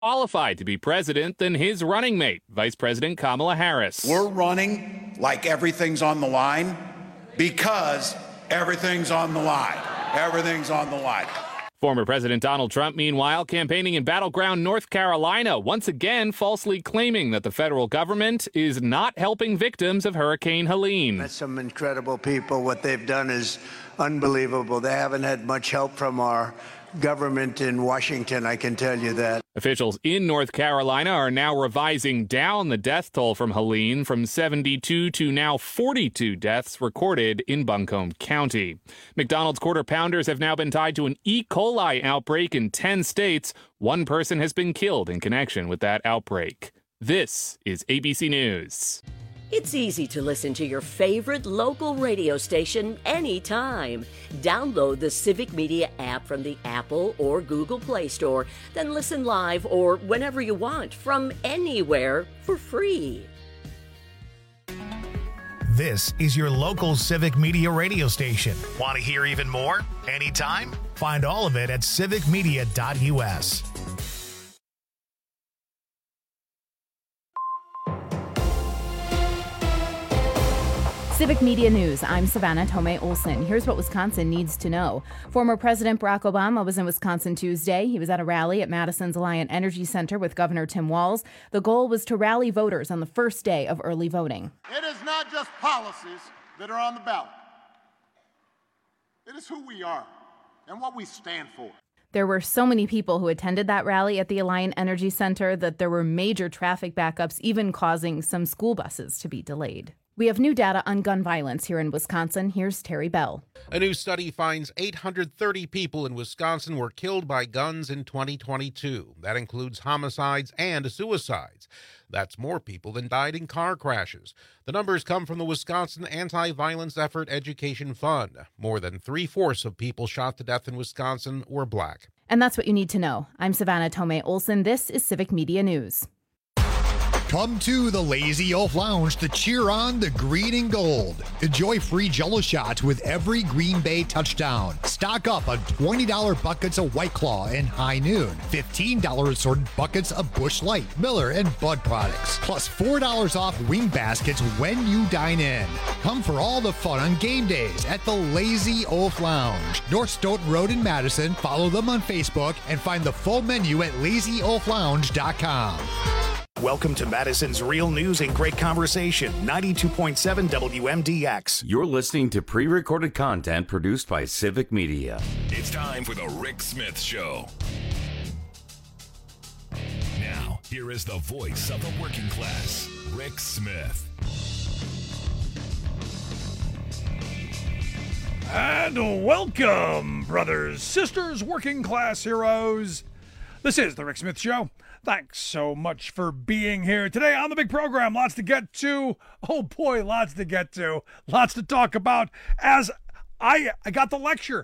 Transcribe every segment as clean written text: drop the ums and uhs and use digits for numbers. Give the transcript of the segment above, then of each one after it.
qualified to be president than his running mate, Vice President Kamala Harris. We're running like everything's on the line because everything's on the line. Everything's on the line. Former President Donald Trump, meanwhile, campaigning in battleground North Carolina, once again falsely claiming that the federal government is not helping victims of Hurricane Helene. Met some incredible people. What they've done is unbelievable. They haven't had much help from our government in Washington, I can tell you that. Officials in North Carolina are now revising down the death toll from Helene from 72 to now 42 deaths recorded in Buncombe County. McDonald's Quarter Pounders have now been tied to an E. coli outbreak in 10 states. One person has been killed in connection with that outbreak. This is ABC News. It's easy to listen to your favorite local radio station anytime. Download the Civic Media app from the Apple or Google Play Store, then listen live or whenever you want from anywhere for free. This is your local Civic Media radio station. Want to hear even more? Anytime? Find all of it at civicmedia.us. Civic Media News. I'm Savannah Tomei Olson. Here's what Wisconsin needs to know. Former President Barack Obama was in Wisconsin Tuesday. He was at a rally at Madison's Alliant Energy Center with Governor Tim Walz. The goal was to rally voters on the first day of early voting. It is not just policies that are on the ballot. It is who we are and what we stand for. There were so many people who attended that rally at the Alliant Energy Center that there were major traffic backups, even causing some school buses to be delayed. We have new data on gun violence here in Wisconsin. Here's Terry Bell. A new study finds 830 people in Wisconsin were killed by guns in 2022. That includes homicides and suicides. That's more people than died in car crashes. The numbers come from the Wisconsin Anti-Violence Effort Education Fund. More than 3/4 of people shot to death in Wisconsin were black. And that's what you need to know. I'm Savannah Tomei Olson. This is Civic Media News. Come to the Lazy Oaf Lounge to cheer on the green and gold. Enjoy free Jell-O shots with every Green Bay touchdown. Stock up on $20 buckets of White Claw and High Noon. $15 assorted buckets of Busch Light, Miller, and Bud products. Plus $4 off wing baskets when you dine in. Come for all the fun on game days at the Lazy Oaf Lounge. North Stoughton Road in Madison. Follow them on Facebook and find the full menu at lazyoaflounge.com. Welcome to Madison's Real News and Great Conversation, 92.7 WMDX. You're listening to pre-recorded content produced by Civic Media. It's time for the Rick Smith Show. Now, here is the voice of the working class, Rick Smith. And welcome, brothers, sisters, working class heroes. This is the Rick Smith Show. Thanks so much for being here today on the big program. Lots to get to. Oh boy, lots to get to. Lots to talk about. As I got the lecture.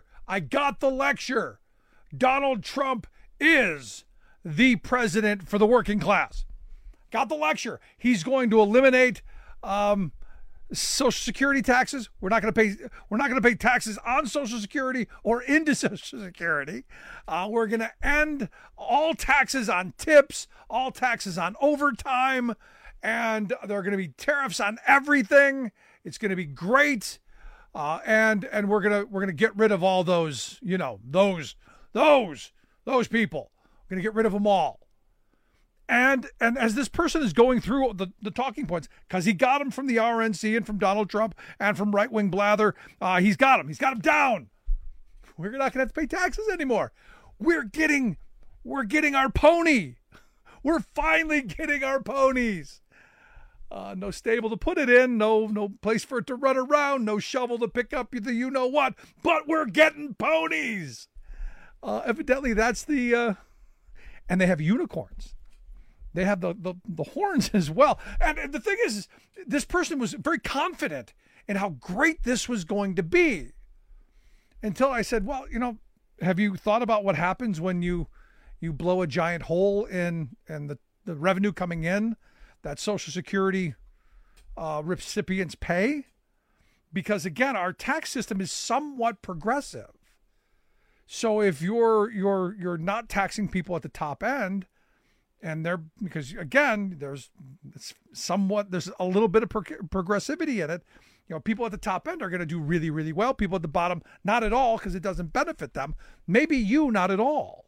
Donald Trump is the president for the working class. Got the lecture. He's going to eliminate Social Security taxes. We're not going to pay taxes on Social Security or into Social Security. We're going to end all taxes on tips, all taxes on overtime, and there are going to be tariffs on everything. It's going to be great, and we're gonna get rid of all those, those people. We're going to get rid of them all. And as this person is going through the talking points, because he got them from the RNC and from Donald Trump and from right-wing blather, he's got them down. We're not going to have to pay taxes anymore. We're getting our pony. We're finally getting our ponies. No stable to put it in, no place for it to run around, no shovel to pick up the you-know-what, but we're getting ponies. Evidently, that's and they have unicorns. They have the horns as well. And the thing is, this person was very confident in how great this was going to be. Until I said, well, have you thought about what happens when you blow a giant hole in the revenue coming in that Social Security recipients pay? Because again, our tax system is somewhat progressive. So if you're not taxing people at the top end, And because again, there's a little bit of progressivity in it. People at the top end are going to do really, really well. People at the bottom, not at all, because it doesn't benefit them. Maybe you, not at all.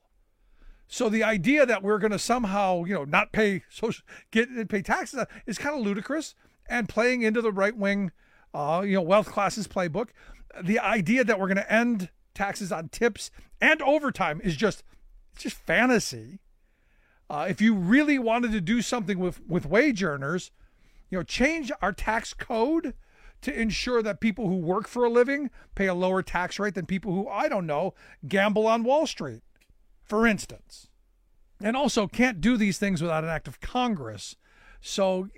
So the idea that we're going to somehow, not pay pay taxes is kind of ludicrous and playing into the right wing, wealth classes playbook. The idea that we're going to end taxes on tips and overtime is just fantasy. If you really wanted to do something with wage earners, change our tax code to ensure that people who work for a living pay a lower tax rate than people who, I don't know, gamble on Wall Street, for instance. And also can't do these things without an act of Congress. So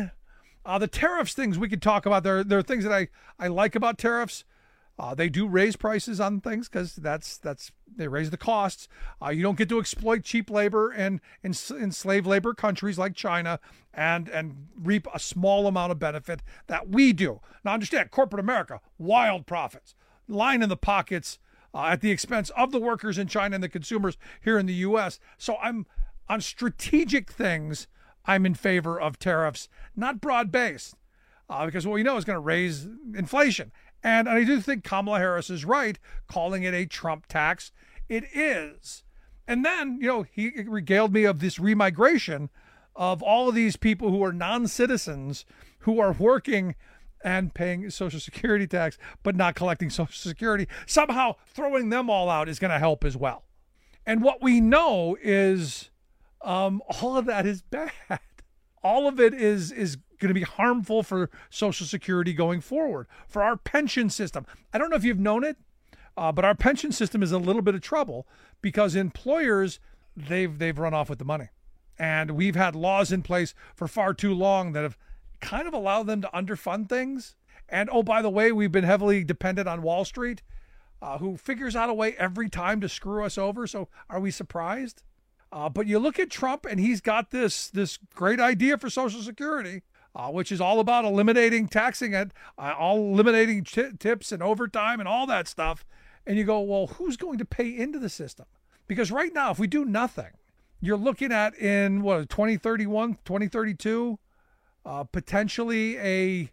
the tariffs things we could talk about. There are things that I like about tariffs. They do raise prices on things because they raise the costs. You don't get to exploit cheap labor in slave labor countries like China and reap a small amount of benefit that we do. Now understand, corporate America, wild profits, line in the pockets at the expense of the workers in China and the consumers here in the U.S. So I'm on strategic things. I'm in favor of tariffs, not broad-based, because what we know is going to raise inflation. And I do think Kamala Harris is right calling it a Trump tax. It is. And then, he regaled me of this remigration of all of these people who are non-citizens who are working and paying Social Security tax, but not collecting Social Security. Somehow throwing them all out is going to help as well. And what we know is all of that is bad. All of it is going to be harmful for Social Security going forward, for our pension system. I don't know if you've known it, but our pension system is in a little bit of trouble because employers, they've run off with the money. And we've had laws in place for far too long that have kind of allowed them to underfund things. And, oh, by the way, we've been heavily dependent on Wall Street, who figures out a way every time to screw us over. So are we surprised? But you look at Trump, and he's got this great idea for Social Security, which is all about eliminating taxing it, eliminating tips and overtime and all that stuff. And you go, well, who's going to pay into the system? Because right now, if we do nothing, you're looking at in 2031, 2032, potentially a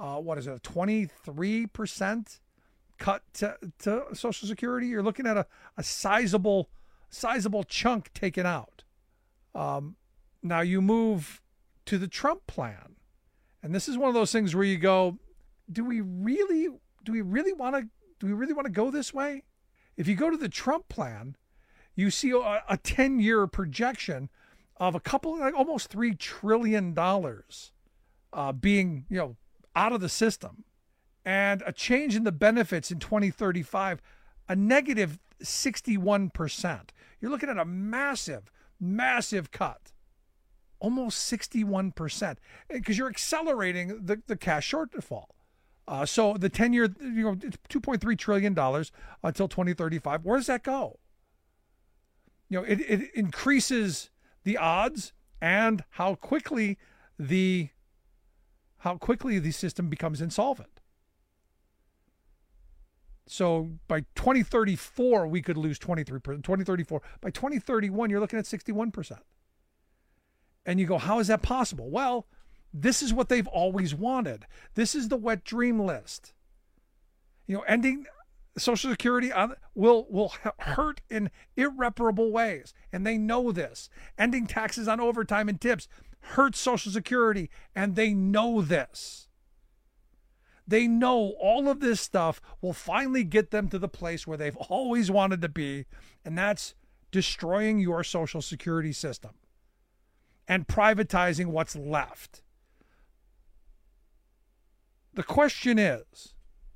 23% cut to Social Security. You're looking at a sizable chunk taken out. Now you move to the Trump plan, and this is one of those things where you go, do we really want to go this way? If you go to the Trump plan, you see a 10-year projection of almost $3 trillion being out of the system, and a change in the benefits in 2035, a negative 61%. You're looking at a massive cut, almost 61%, because you're accelerating the cash shortfall. So the 10-year, $2.3 trillion until 2035. Where does that go? It increases the odds and how quickly the system becomes insolvent. So by 2034, we could lose 23%. 2034. By 2031, you're looking at 61%. And you go, how is that possible? Well, this is what they've always wanted. This is the wet dream list. Ending Social Security will hurt in irreparable ways, and they know this. Ending taxes on overtime and tips hurts Social Security, and they know this. They know all of this stuff will finally get them to the place where they've always wanted to be, and that's destroying your Social Security system and privatizing what's left. The question is,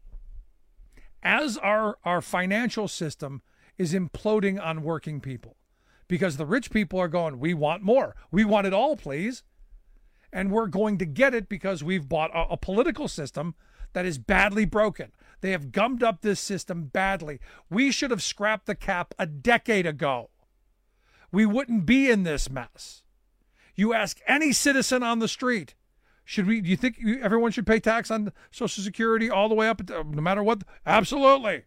as our financial system is imploding on working people, because the rich people are going, we want more. We want it all, please. And we're going to get it because we've bought a political system that is badly broken. They have gummed up this system badly. We should have scrapped the cap a decade ago. We wouldn't be in this mess. You ask any citizen on the street, do you think everyone should pay tax on Social Security all the way up, no matter what? Absolutely.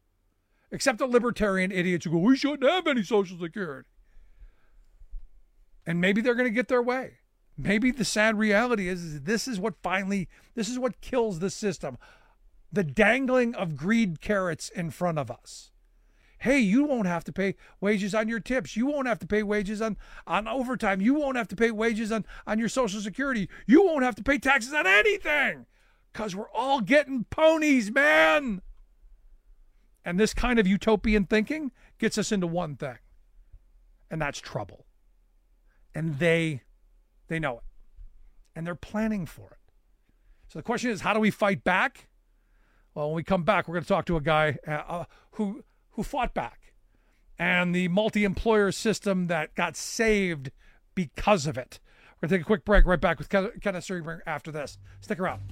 Except the libertarian idiots who go, we shouldn't have any Social Security. And maybe they're going to get their way. Maybe the sad reality is this is what kills the system. The dangling of greed carrots in front of us. Hey, you won't have to pay wages on your tips. You won't have to pay wages on overtime. You won't have to pay wages on your Social Security. You won't have to pay taxes on anything because we're all getting ponies, man. And this kind of utopian thinking gets us into one thing, and that's trouble. And they know it, and they're planning for it. So the question is, how do we fight back? Well, when we come back, we're going to talk to a guy who fought back, and the multi-employer system that got saved because of it. We're going to take a quick break. Right back with Kenneth Sternberg after this. Stick around.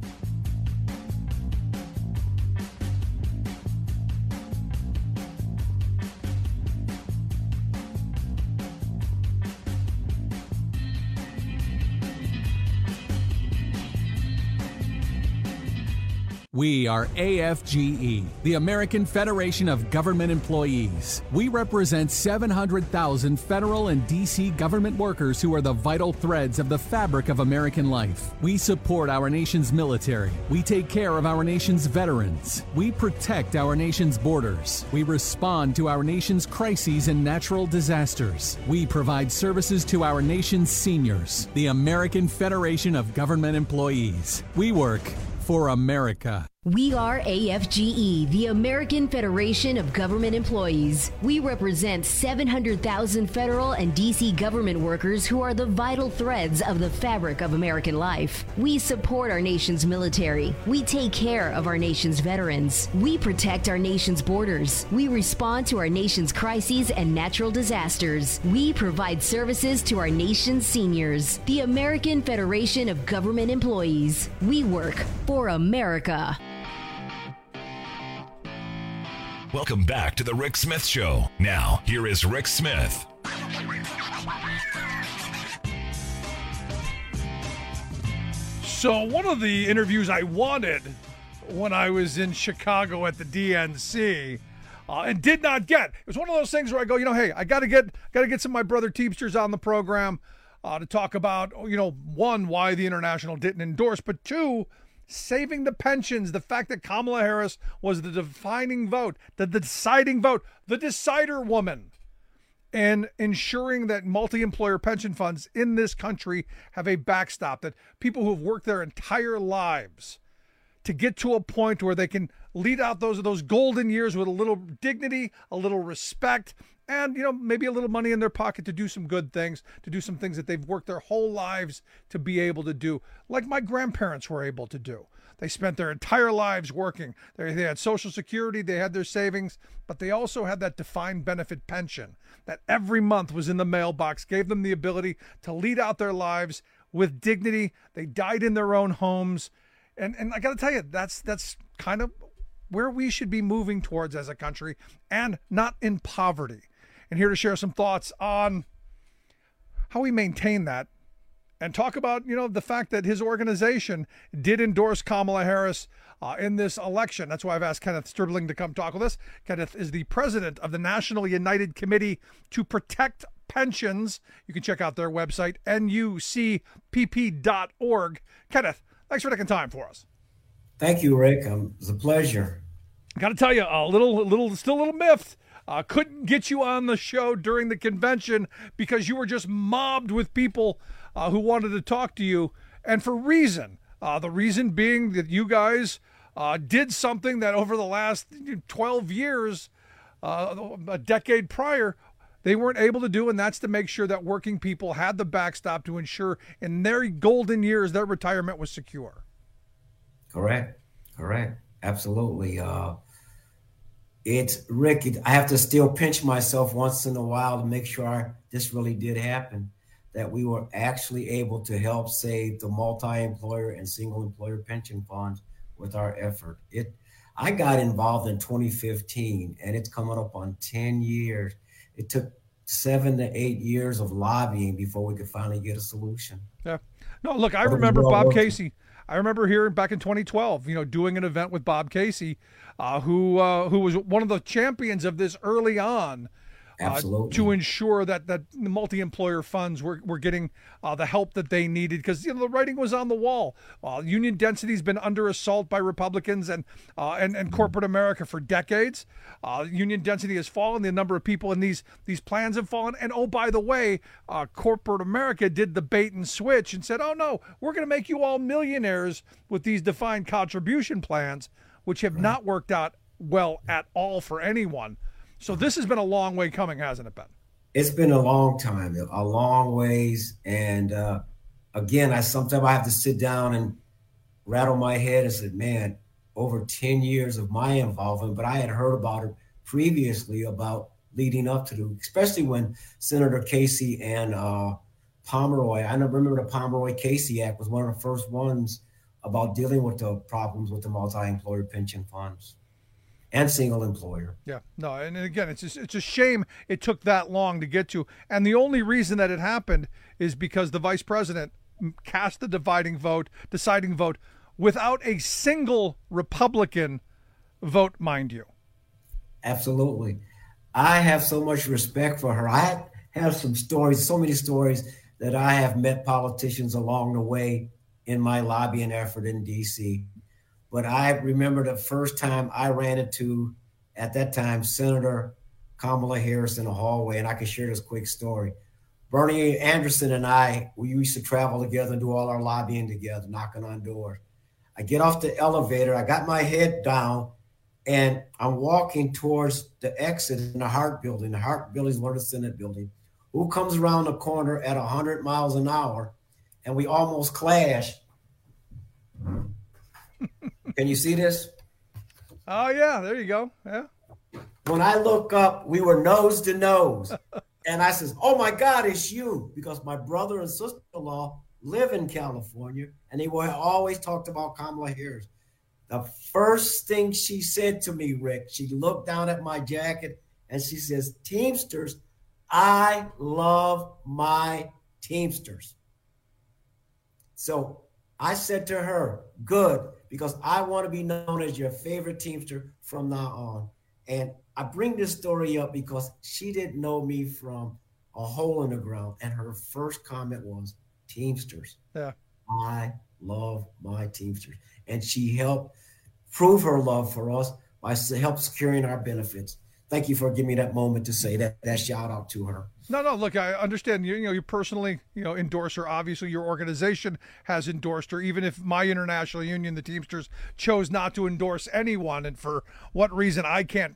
We are AFGE, the American Federation of Government Employees. We represent 700,000 federal and D.C. government workers who are the vital threads of the fabric of American life. We support our nation's military. We take care of our nation's veterans. We protect our nation's borders. We respond to our nation's crises and natural disasters. We provide services to our nation's seniors. The American Federation of Government Employees. We work for America. We are AFGE, the American Federation of Government Employees. We represent 700,000 federal and D.C. government workers who are the vital threads of the fabric of American life. We support our nation's military. We take care of our nation's veterans. We protect our nation's borders. We respond to our nation's crises and natural disasters. We provide services to our nation's seniors. The American Federation of Government Employees. We work for America. Welcome back to the Rick Smith Show. Now, here is Rick Smith. So one of the interviews I wanted when I was in Chicago at the DNC and did not get, it was one of those things where I go, hey, I got to get some of my brother Teamsters on the program to talk about, one, why the International didn't endorse, but two, saving the pensions, the fact that Kamala Harris was the defining vote, the deciding vote, the decider woman, and ensuring that multi-employer pension funds in this country have a backstop, that people who have worked their entire lives to get to a point where they can lead out those golden years with a little dignity, a little respect, and, maybe a little money in their pocket to do some good things, to do some things that they've worked their whole lives to be able to do, like my grandparents were able to do. They spent their entire lives working. They had Social Security, they had their savings, but they also had that defined benefit pension that every month was in the mailbox, gave them the ability to lead out their lives with dignity. They died in their own homes. And I got to tell you, that's kind of where we should be moving towards as a country, and not in poverty. And here to share some thoughts on how we maintain that and talk about, the fact that his organization did endorse Kamala Harris in this election. That's why I've asked Kenneth Sterling to come talk with us. Kenneth is the president of the National United Committee to Protect Pensions. You can check out their website, nucpp.org. Kenneth, thanks for taking time for us. Thank you, Rick. It was a pleasure. Got to tell you, still a little miffed. Couldn't get you on the show during the convention because you were just mobbed with people who wanted to talk to you, and for reason. The reason being that you guys did something that over the last 12 years, a decade prior, they weren't able to do, and that's to make sure that working people had the backstop to ensure in their golden years their retirement was secure. Correct. Absolutely. It's Rick. I have to still pinch myself once in a while to make sure this really did happen, that we were actually able to help save the multi-employer and single employer pension funds with our effort. I got involved in 2015, and it's coming up on 10 years. It took 7 to 8 years of lobbying before we could finally get a solution. Yeah. No, look, I remember Bob Casey. I remember here back in 2012, doing an event with Bob Casey, who was one of the champions of this early on. Absolutely. To ensure that the multi-employer funds were getting the help that they needed, because the writing was on the wall. Union density has been under assault by Republicans and corporate America for decades. Union density has fallen. The number of people in these plans have fallen. And oh, by the way, corporate America did the bait and switch and said, oh no, we're going to make you all millionaires with these defined contribution plans, which have not worked out well at all for anyone. So this has been a long way coming, hasn't it, Ben? It's been a long time, a long ways. And again, sometimes I have to sit down and rattle my head and say, man, over 10 years of my involvement, but I had heard about it previously about leading up to especially when Senator Casey and Pomeroy, I remember the Pomeroy-Casey Act was one of the first ones about dealing with the problems with the multi-employer pension funds and single employer. Yeah, no, and again, it's a shame it took that long to get to. And the only reason that it happened is because the vice president cast the deciding vote without a single Republican vote, mind you. Absolutely. I have so much respect for her. I have some stories, so many stories that I have met politicians along the way in my lobbying effort in D.C., but I remember the first time I ran into, at that time, Senator Kamala Harris in a hallway, and I can share this quick story. Bernie Anderson and I, we used to travel together and do all our lobbying together, knocking on doors. I get off the elevator, I got my head down, and I'm walking towards the exit in the Hart Building. The Hart Building is one of the Senate building. Who comes around the corner at 100 miles an hour, and we almost clash. Can you see this? Oh, yeah, there you go. Yeah. When I look up, we were nose to nose. And I says, oh, my God, it's you. Because my brother and sister-in-law live in California, and they were always talked about Kamala Harris. The first thing she said to me, Rick, she looked down at my jacket, and she says, Teamsters, I love my Teamsters. So I said to her, good, because I want to be known as your favorite Teamster from now on. And I bring this story up because she didn't know me from a hole in the ground. And her first comment was, Teamsters. Yeah. I love my Teamsters. And she helped prove her love for us by help securing our benefits. Thank you for giving me that moment to say that shout out to her. No, look, I understand you personally, endorse her. Obviously, your organization has endorsed her, even if my international union, the Teamsters, chose not to endorse anyone, and for what reason I can't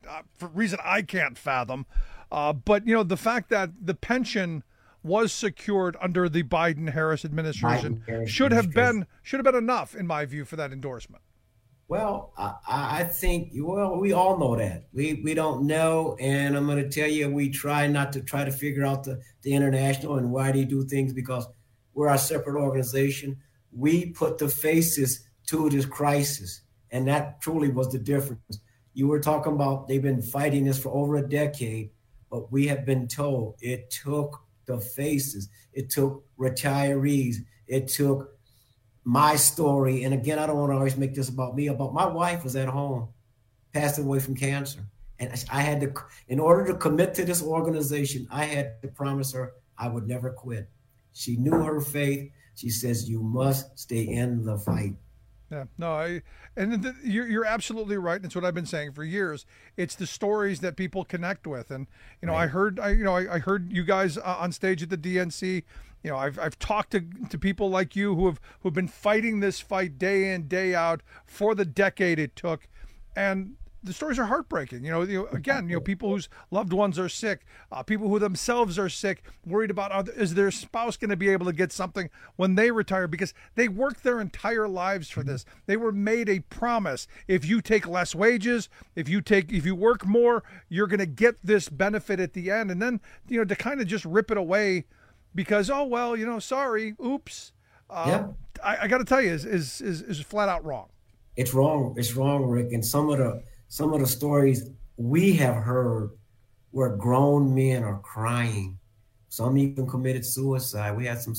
fathom. But the fact that the pension was secured under the Biden-Harris administration should have been enough, in my view, for that endorsement. Well, I think, we all know that. We don't know, and I'm going to tell you, we try not to try to figure out the international and why they do things, because we're a separate organization. We put the faces to this crisis, and that truly was the difference. You were talking about they've been fighting this for over a decade, but we have been told it took the faces, it took retirees, it took my story. And again, I don't want to always make this about me, but my wife was at home, passed away from cancer. And I had to, in order to commit to this organization, I had to promise her I would never quit. She knew her faith. She says, you must stay in the fight. Yeah, no, you're absolutely right. That's what I've been saying for years. It's the stories that people connect with. And, right. I heard you guys on stage at the DNC. I've talked to people like you who've been fighting this fight day in, day out for the decade it took. And the stories are heartbreaking. Again, people whose loved ones are sick, people who themselves are sick, worried about is their spouse going to be able to get something when they retire, because they worked their entire lives for this. They were made a promise. If you take less wages, if you work more, you're going to get this benefit at the end. And then, to kind of just rip it away because, sorry, oops. Yeah. I got to tell you, is flat out wrong. It's wrong. It's wrong, Rick. And some of the stories we have heard where grown men are crying. Some even committed suicide. We had some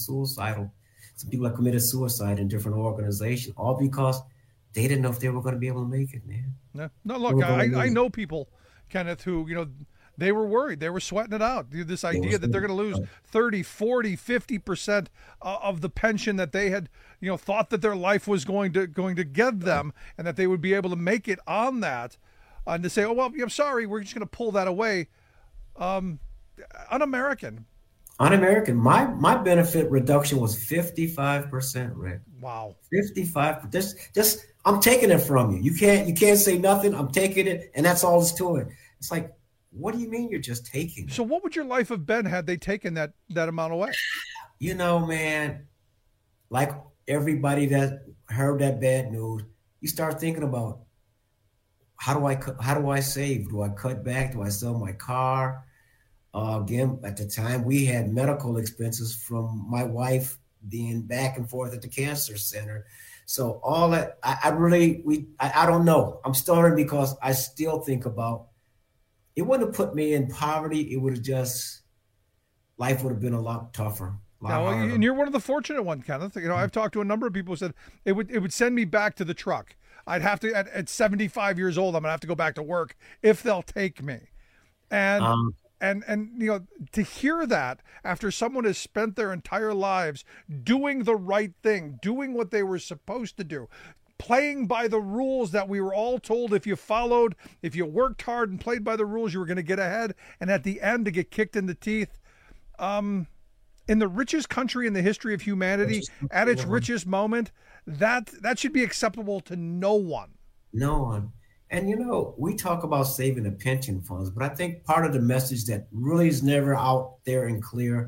people that committed suicide in different organizations, all because they didn't know if they were going to be able to make it, man. No, look, I know people, Kenneth, who, they were worried. They were sweating it out. This idea that they're going to lose 30, 40, 50% of the pension that they had, thought that their life was going to give them, and that they would be able to make it on that, and to say, oh, well, I'm sorry, we're just going to pull that away. Un-American. Un-American. My benefit reduction was 55%, Rick. Wow. 55%. Just I'm taking it from you. You can't say nothing. I'm taking it, and that's all there's to it. It's like, what do you mean you're just taking it? So what would your life have been had they taken that amount away? Man, like everybody that heard that bad news, you start thinking about, how do I save? Do I cut back? Do I sell my car? Again, at the time, we had medical expenses from my wife being back and forth at the cancer center. So all that, I don't know. I'm starting because I still think about, it wouldn't have put me in poverty. It would have just, life would have been a lot tougher. And you're one of the fortunate ones, Kenneth. I've talked to a number of people who said it would send me back to the truck. I'd have to, at 75 years old, I'm going to have to go back to work if they'll take me. And to hear that after someone has spent their entire lives doing the right thing, doing what they were supposed to do, playing by the rules that we were all told if you worked hard and played by the rules, you were going to get ahead, and at the end to get kicked in the teeth. In the richest country in the history of humanity, at its richest moment, that should be acceptable to no one. No one. And, we talk about saving the pension funds, but I think part of the message that really is never out there and clear,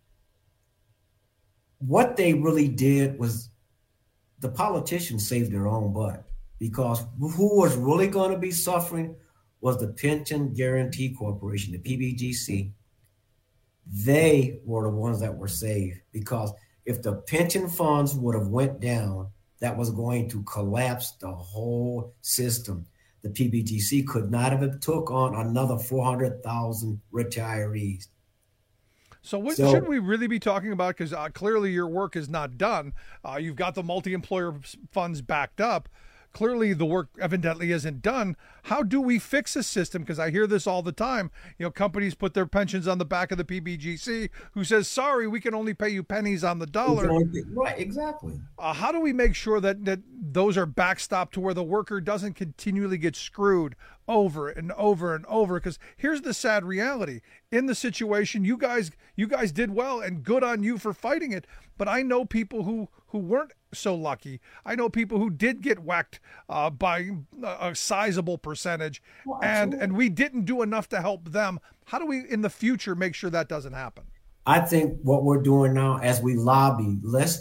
what they really did was the politicians saved their own butt, because who was really going to be suffering was the Pension Guarantee Corporation, the PBGC. They were the ones that were saved, because if the pension funds would have went down, that was going to collapse the whole system. The PBGC could not have took on another 400,000 retirees. So what should we really be talking about? Because clearly your work is not done. You've got the multi-employer funds backed up. Clearly the work evidently isn't done. How do we fix a system? Because I hear this all the time. Companies put their pensions on the back of the PBGC, who says, sorry, we can only pay you pennies on the dollar. Right, exactly. How do we make sure that those are backstopped to where the worker doesn't continually get screwed over and over and over? Because here's the sad reality. In the situation, you guys did well, and good on you for fighting it. But I know people who weren't so lucky. I know people who did get whacked by a sizable percentage, and we didn't do enough to help them. How do we, in the future, make sure that doesn't happen? I think what we're doing now, as we lobby, let's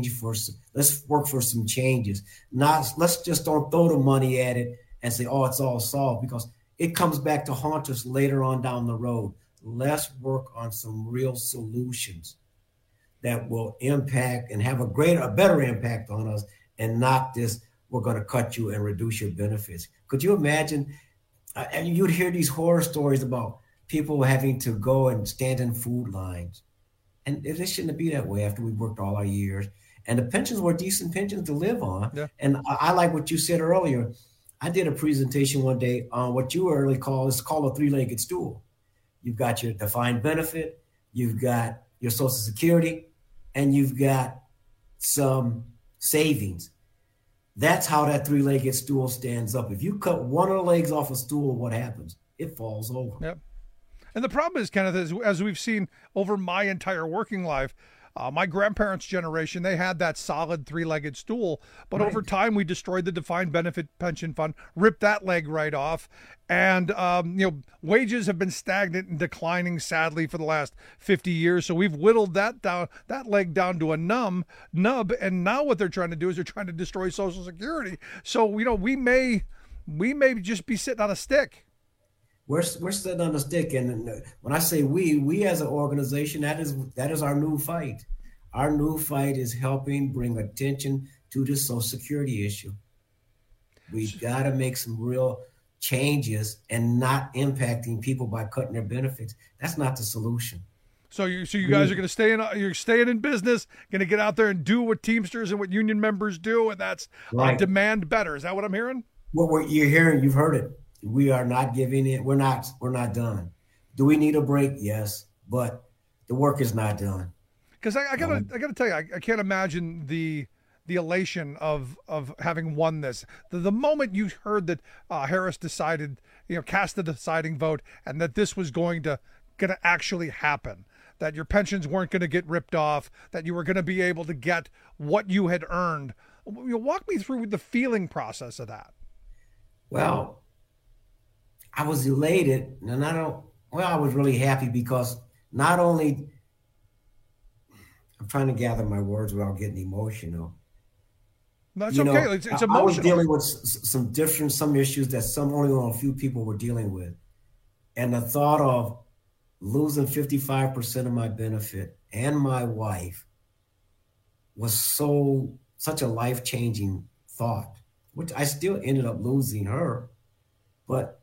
work for some changes. Let's just don't throw the money at it and say, oh, it's all solved, because it comes back to haunt us later on down the road. Let's work on some real solutions that will impact and have a better impact on us, and not this, we're going to cut you and reduce your benefits. Could you imagine? And you'd hear these horror stories about people having to go and stand in food lines. And it shouldn't be that way after we worked all our years. And the pensions were decent pensions to live on. Yeah. And I like what you said earlier. I did a presentation one day on what you earlier called a three-legged stool. You've got your defined benefit, you've got your Social Security, and you've got some savings. That's how that three-legged stool stands up. If you cut one of the legs off a stool, what happens? It falls over. Yep. And the problem is, Kenneth, as we've seen over my entire working life, my grandparents' generation, they had that solid three-legged stool, but over time we destroyed the defined benefit pension fund, ripped that leg right off, and wages have been stagnant and declining sadly for the last 50 years. So we've whittled that leg down to a nub, and now what they're trying to do is they're trying to destroy Social Security. So we may just be sitting on a stick. We're sitting on the stick, and when I say we as an organization, that is our new fight. Our new fight is helping bring attention to the Social Security issue. We've got to make some real changes and not impacting people by cutting their benefits. That's not the solution. So you guys are going to stay in. You're staying in business, going to get out there and do what Teamsters and what union members do, and that's demand better. Is that what I'm hearing? What you're hearing, you've heard it. We are not giving it. We're not done. Do we need a break? Yes, but the work is not done. Because I gotta tell you, I can't imagine the elation of having won this. The moment you heard that Harris decided, cast the deciding vote, and that this was going to actually happen, that your pensions weren't going to get ripped off, that you were going to be able to get what you had earned. Walk me through the feeling process of that. Well, I was elated, and I was really happy because not only, I'm trying to gather my words without getting emotional. That's okay. It's emotional. I was dealing with some issues that only a few people were dealing with. And the thought of losing 55% of my benefit and my wife was such a life-changing thought, which I still ended up losing her. But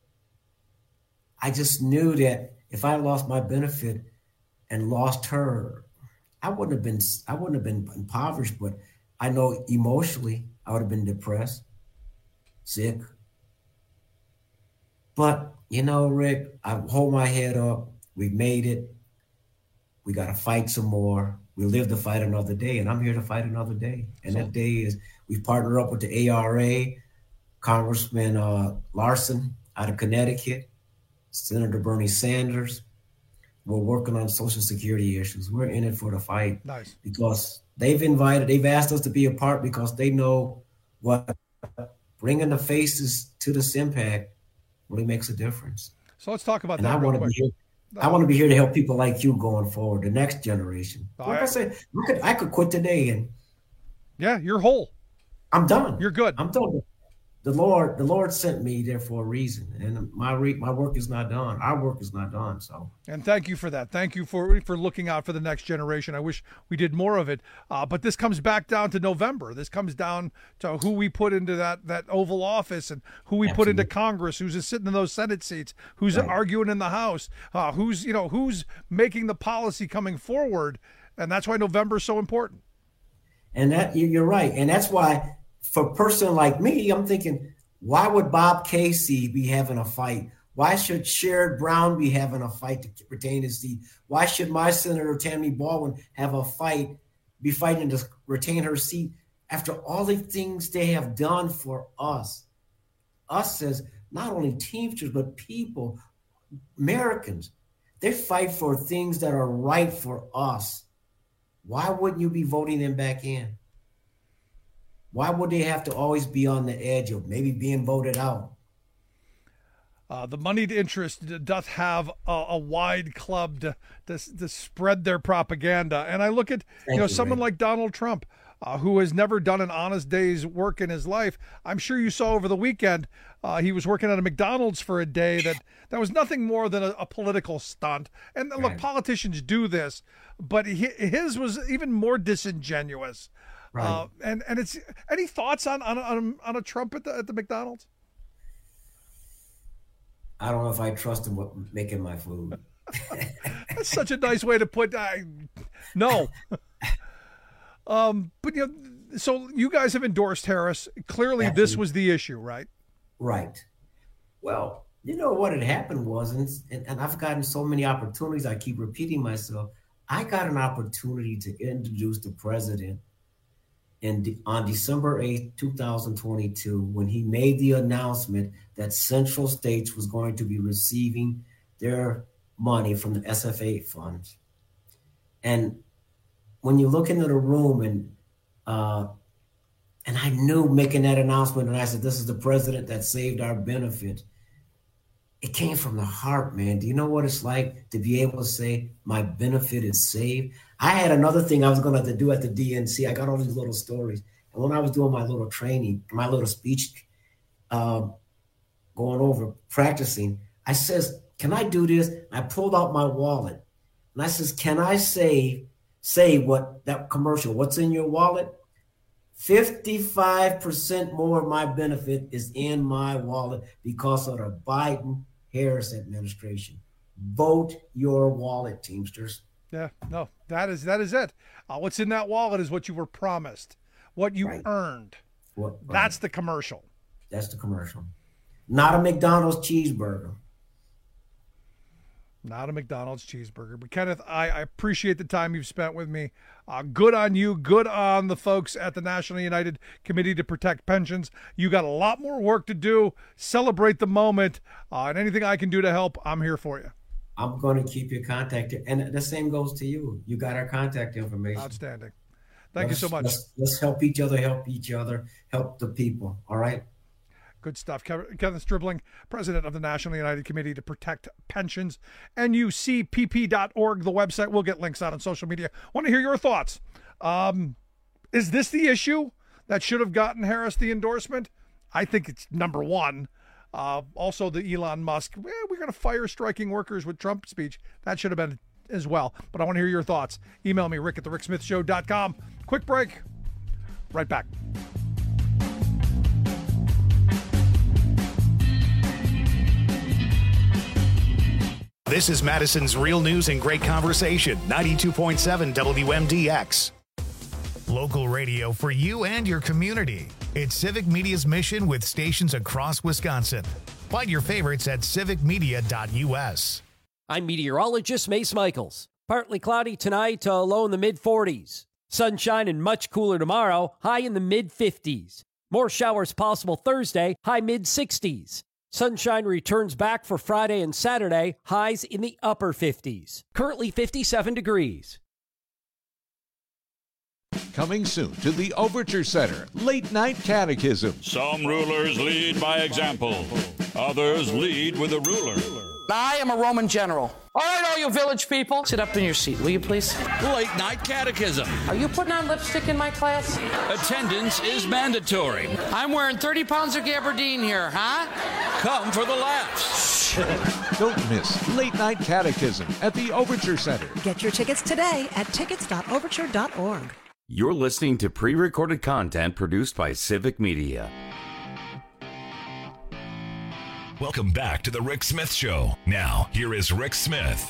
I just knew that if I lost my benefit and lost her, I wouldn't have been impoverished, but I know emotionally I would have been depressed, sick. But, Rick, I hold my head up. We made it. We got to fight some more. We live to fight another day, and I'm here to fight another day. And that day is we partner up with the ARA, Congressman Larson out of Connecticut, Senator Bernie Sanders. We're working on Social Security issues. We're in it for the fight. Nice. Because they've asked us to be a part because they know what bringing the faces to the SIMPAC really makes a difference. So let's talk about and that. I want to be here to help people like you going forward, the next generation. Like I said, I could quit today and you're whole. I'm done. You're good. I'm done. The Lord sent me there for a reason, and my work is not done. Our work is not done. So, and thank you for that. Thank you for looking out for the next generation. I wish we did more of it. But this comes back down to November. This comes down to who we put into that Oval Office and who we put into Congress, who's sitting in those Senate seats, who's arguing in the House, who's making the policy coming forward, and that's why November is so important. And that you're right, and that's why. For a person like me, I'm thinking, why would Bob Casey be having a fight? Why should Sherrod Brown be having a fight to retain his seat? Why should my Senator Tammy Baldwin have a fight, be fighting to retain her seat after all the things they have done for us? Us as not only Teamsters, but people, Americans. They fight for things that are right for us. Why wouldn't you be voting them back in? Why would they have to always be on the edge of maybe being voted out? The moneyed interest doth have a wide club to spread their propaganda. And I look at someone like Donald Trump, who has never done an honest day's work in his life. I'm sure you saw over the weekend he was working at a McDonald's for a day that was nothing more than a political stunt. And look, politicians do this, but his was even more disingenuous. Right. And it's any thoughts on a Trump at the McDonald's? I don't know if I trust him with making my food. That's such a nice way to put. No. But so you guys have endorsed Harris. Clearly, Absolutely. This was the issue, right? Right. Well, what had happened was, and I've gotten so many opportunities. I keep repeating myself. I got an opportunity to introduce the president. On December 8th, 2022, when he made the announcement that Central States was going to be receiving their money from the SFA funds. And when you look into the room and I knew making that announcement, and I said, this is the president that saved our benefit. It came from the heart, man. Do you know what it's like to be able to say my benefit is saved? I had another thing I was going to have to do at the DNC. I got all these little stories. And when I was doing my little training, my little speech, going over, practicing, I says, can I do this? I pulled out my wallet. And I says, can I say what that commercial, what's in your wallet? 55% more of my benefit is in my wallet because of the Biden-Harris administration. Vote your wallet, Teamsters. Yeah, no, that is it. What's in that wallet is what you were promised, what you earned. That's the commercial. That's the commercial. Not a McDonald's cheeseburger. Not a McDonald's cheeseburger. But Kenneth, I appreciate the time you've spent with me. Good on you. Good on the folks at the National United Committee to Protect Pensions. You got a lot more work to do. Celebrate the moment. And anything I can do to help, I'm here for you. I'm going to keep you contacted. And the same goes to you. You got our contact information. Outstanding. Thank you so much. Let's help each other, help the people. All right? Good stuff. Kenneth Stribling, president of the National United Committee to Protect Pensions, nucpp.org, the website. We'll get links out on social media. Want to hear your thoughts. Is this the issue that should have gotten Harris the endorsement? I think it's number one. Also, the Elon Musk, we're going to fire striking workers with Trump speech. That should have been as well. But I want to hear your thoughts. Email me, rick@thericksmithshow.com. Quick break. Right back. This is Madison's Real News and Great Conversation, 92.7 WMDX. Local radio for you and your community. It's Civic Media's mission with stations across Wisconsin. Find your favorites at civicmedia.us. I'm meteorologist Mace Michaels. Partly cloudy tonight, low in the mid-40s. Sunshine and much cooler tomorrow, high in the mid-50s. More showers possible Thursday, high mid-60s. Sunshine returns back for Friday and Saturday, highs in the upper 50s. Currently 57 degrees. Coming soon to the Overture Center, Late Night Catechism. Some rulers lead by example. Others lead with a ruler. I am a Roman general. All right, all you village people, sit up in your seat, will you please? Late Night Catechism. Are you putting on lipstick in my class? Attendance is mandatory. I'm wearing 30 pounds of gabardine here, huh? Come for the laughs. Don't miss Late Night Catechism at the Overture Center. Get your tickets today at tickets.overture.org. You're listening to pre-recorded content produced by Civic Media. Welcome back to the Rick Smith Show. Now, here is Rick Smith.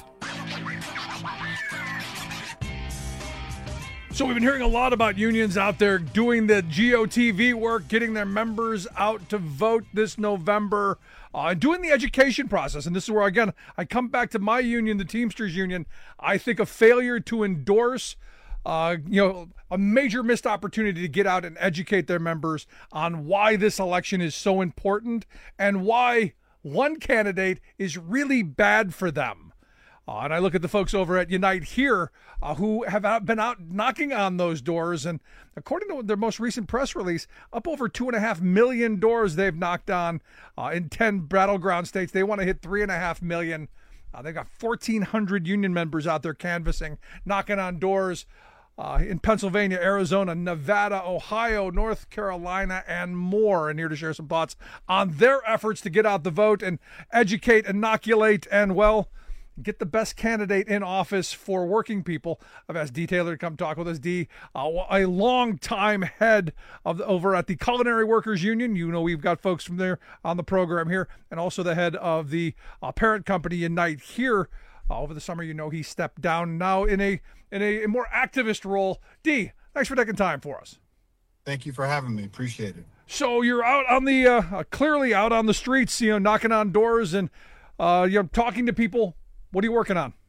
So we've been hearing a lot about unions out there doing the GOTV work, getting their members out to vote this November, doing the education process. And this is where, again, I come back to my union, the Teamsters Union. I think a failure to endorse a major missed opportunity to get out and educate their members on why this election is so important and why one candidate is really bad for them. And I look at the folks over at Unite Here who have been out knocking on those doors. And according to their most recent press release, up over 2.5 million doors they've knocked on in 10 battleground states. They want to hit 3.5 million. They've got 1,400 union members out there canvassing, knocking on doors in Pennsylvania, Arizona, Nevada, Ohio, North Carolina, and more. And here to share some thoughts on their efforts to get out the vote and educate, inoculate, and, well, get the best candidate in office for working people. I've asked Dee Taylor to come talk with us. Dee, a long-time head of over at the Culinary Workers Union. You know, we've got folks from there on the program here, and also the head of the parent company Unite Here. Over the summer, you know, he stepped down now in a more activist role. Dee, thanks for taking time for us. Thank you for having me. Appreciate it. So you're out on the clearly out on the streets, knocking on doors and talking to people. What are you working on?